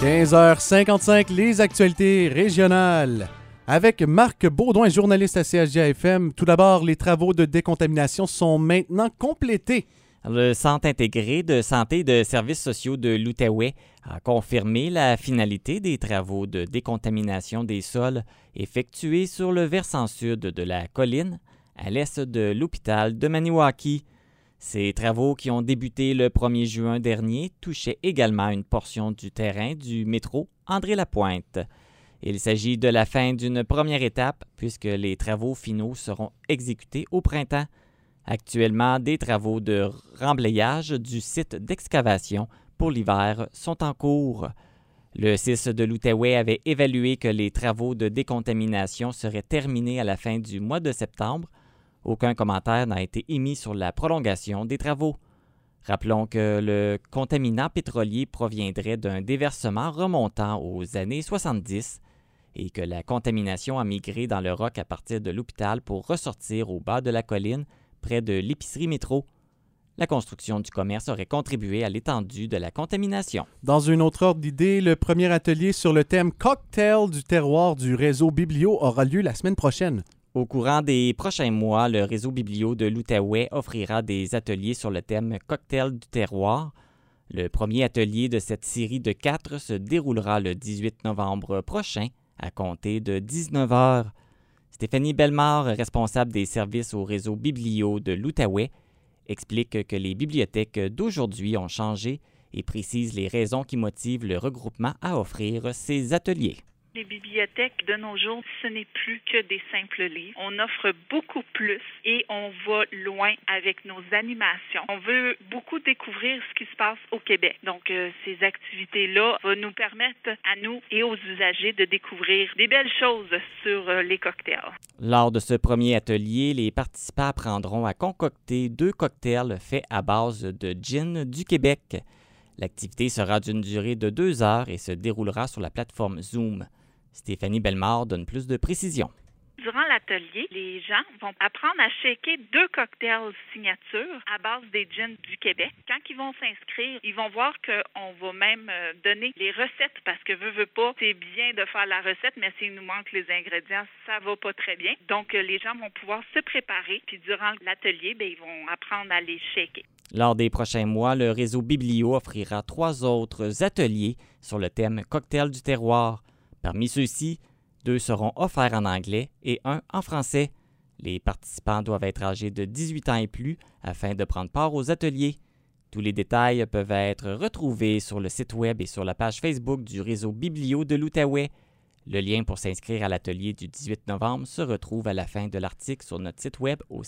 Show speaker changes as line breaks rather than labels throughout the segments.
15h55, les actualités régionales. Avec Marc Baudouin, journaliste à CHJ-FM. Tout d'abord, les travaux de décontamination sont maintenant complétés.
Le Centre intégré de santé et de services sociaux de l'Outaouais a confirmé la finalité des travaux de décontamination des sols effectués sur le versant sud de la colline, à l'est de l'hôpital de Maniwaki. Ces travaux, qui ont débuté le 1er juin dernier, touchaient également une portion du terrain du métro André-Lapointe. Il s'agit de la fin d'une première étape, puisque les travaux finaux seront exécutés au printemps. Actuellement, des travaux de remblayage du site d'excavation pour l'hiver sont en cours. Le CIS de l'Outaouais avait évalué que les travaux de décontamination seraient terminés à la fin du mois de septembre. Aucun commentaire n'a été émis sur la prolongation des travaux. Rappelons que le contaminant pétrolier proviendrait d'un déversement remontant aux années 70 et que la contamination a migré dans le roc à partir de l'hôpital pour ressortir au bas de la colline, près de l'épicerie métro. La construction du commerce aurait contribué à l'étendue de la contamination.
Dans une autre ordre d'idée, le premier atelier sur le thème Cocktail du terroir du réseau Biblio aura lieu la semaine prochaine.
Au courant des prochains mois, le réseau Biblio de l'Outaouais offrira des ateliers sur le thème Cocktail du terroir. Le premier atelier de cette série de 4 se déroulera le 18 novembre prochain, à compter de 19h. Stéphanie Bellemare, responsable des services au réseau Biblio de l'Outaouais, explique que les bibliothèques d'aujourd'hui ont changé et précise les raisons qui motivent le regroupement à offrir ces ateliers.
Les bibliothèques de nos jours, ce n'est plus que des simples livres. On offre beaucoup plus et on va loin avec nos animations. On veut beaucoup découvrir ce qui se passe au Québec. Donc, ces activités-là vont nous permettre à nous et aux usagers de découvrir des belles choses sur les cocktails.
Lors de ce premier atelier, les participants apprendront à concocter 2 cocktails faits à base de gin du Québec. L'activité sera d'une durée de 2 heures et se déroulera sur la plateforme Zoom. Stéphanie Bellemare donne plus de précisions.
Durant l'atelier, les gens vont apprendre à shaker 2 cocktails signature à base des gins du Québec. Quand ils vont s'inscrire, ils vont voir qu'on va même donner les recettes parce que veut pas, c'est bien de faire la recette, mais s'il nous manque les ingrédients, ça va pas très bien. Donc, les gens vont pouvoir se préparer, puis durant l'atelier, ils vont apprendre à les shaker.
Lors des prochains mois, le réseau Biblio offrira 3 autres ateliers sur le thème Cocktail du terroir. Parmi ceux-ci, 2 seront offerts en anglais et 1 en français. Les participants doivent être âgés de 18 ans et plus afin de prendre part aux ateliers. Tous les détails peuvent être retrouvés sur le site web et sur la page Facebook du réseau Biblio de l'Outaouais. Le lien pour s'inscrire à l'atelier du 18 novembre se retrouve à la fin de l'article sur notre site web au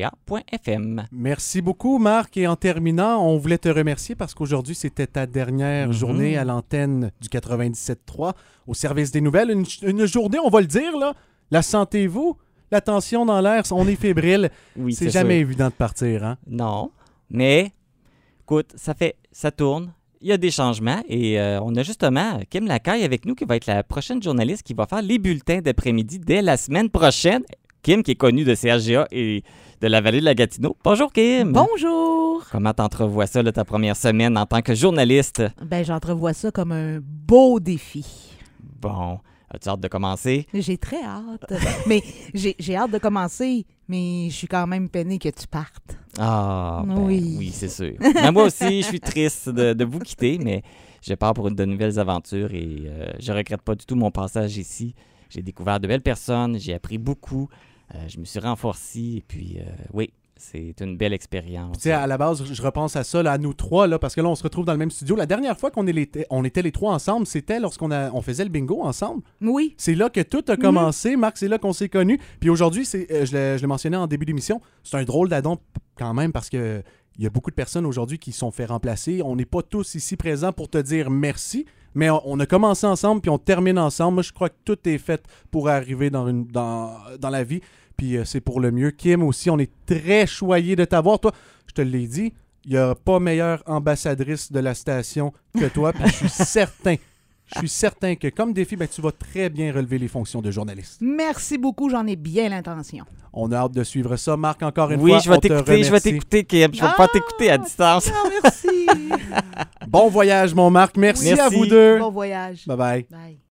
chga.fm.
Merci beaucoup, Marc. Et en terminant, on voulait te remercier parce qu'aujourd'hui, c'était ta dernière journée à l'antenne du 97.3 au service des nouvelles. Une journée, on va le dire, là. La sentez-vous? La tension dans l'air, on est fébrile.
Oui,
c'est jamais évident de partir, hein?
Non, mais écoute, ça tourne. Il y a des changements et on a justement Kim Lacaille avec nous qui va être la prochaine journaliste qui va faire les bulletins d'après-midi dès la semaine prochaine. Kim qui est connue de CHGA et de la vallée de la Gatineau. Bonjour Kim!
Bonjour!
Comment t'entrevois ça, là, ta première semaine en tant que journaliste?
J'entrevois ça comme un beau défi.
Bon, as-tu hâte de commencer?
J'ai très hâte. Mais j'ai hâte de commencer, mais je suis quand même peinée que tu partes.
Ah,
oui.
Oui, c'est sûr. Mais moi aussi, je suis triste de vous quitter, mais je pars pour de nouvelles aventures et je regrette pas du tout mon passage ici. J'ai découvert de belles personnes, j'ai appris beaucoup, je me suis renforcé et puis oui, c'est une belle expérience.
Tu sais, à la base, je repense à ça, là, à nous trois, là, parce que là, on se retrouve dans le même studio. La dernière fois qu'on était les trois ensemble, c'était lorsqu'on faisait le bingo ensemble.
Oui.
C'est là que tout a commencé. Marc, c'est là qu'on s'est connus. Puis aujourd'hui, je l'ai mentionné en début d'émission, c'est un drôle d'addon quand même parce que il y a beaucoup de personnes aujourd'hui qui se sont fait remplacer. On n'est pas tous ici présents pour te dire merci, mais on a commencé ensemble puis on termine ensemble. Moi, je crois que tout est fait pour arriver dans la vie. Puis c'est pour le mieux. Kim aussi, on est très choyés de t'avoir. Toi, je te l'ai dit, il n'y a pas meilleure ambassadrice de la station que toi. Puis je suis certain Je suis certain que comme défi, tu vas très bien relever les fonctions de journaliste.
Merci beaucoup, j'en ai bien l'intention.
On a hâte de suivre ça. Marc, encore une
Oui,
fois,
je vais
on te
t'écouter, je vais
remercie.
t'écouter, Kim. Je vais pas t'écouter à distance.
Merci.
Bon voyage, mon Marc. Merci à
Merci.
vous deux.
Bon voyage.
Bye-bye.
Bye.